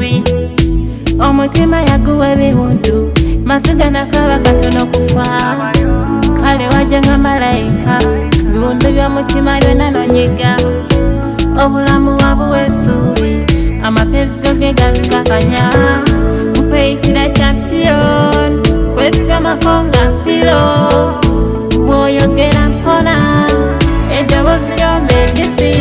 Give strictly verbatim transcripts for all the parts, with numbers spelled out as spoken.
bubi omutima yaguwa ebiwundu masiga nakaba katono kufa kale wajja nga malayika biwundu by'omutima byonna nonyiga obulamu wabuwa essuubi amapenzi go ge gazikakanya nkweyitira champion kwesigamako nga mpiro bw'oyogera mpona eddoboozi lyomba eddisi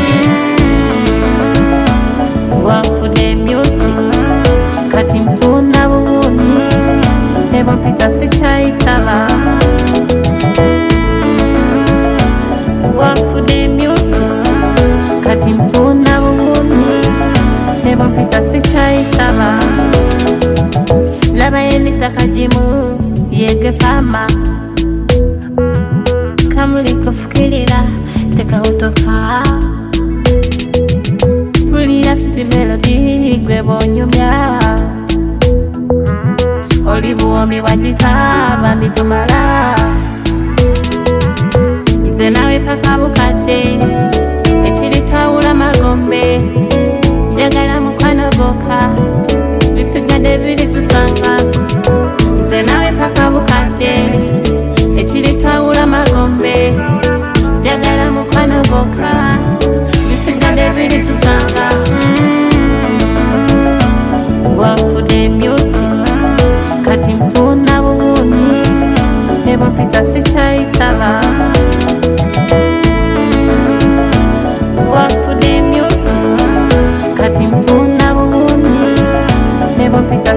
wanfudde emyuti kati mpunda buwuni ne bwempita sikyayitaba wanfudde emyuti kati mpunda buwuni ne bwempita sikyayitaba laba y'emitaka gimu yege fama kamuliko fukirira tekawutoka pulira city melody gwe bonyumya oli buwomi wagitaba mbitumala nze nawe paka bukadde ekiritawula magombe njagala mukwano gwoka bisigadde biri tusanga nze nawe paka bukadde ekiritawula magombe njagala mukwano gwoka bisigadde biri tusanga wanfudde emyuti kati mpunda buwuni ne bwempita sikyayitaba wanfudde emyuti kati mpunda buwuni ne bwempita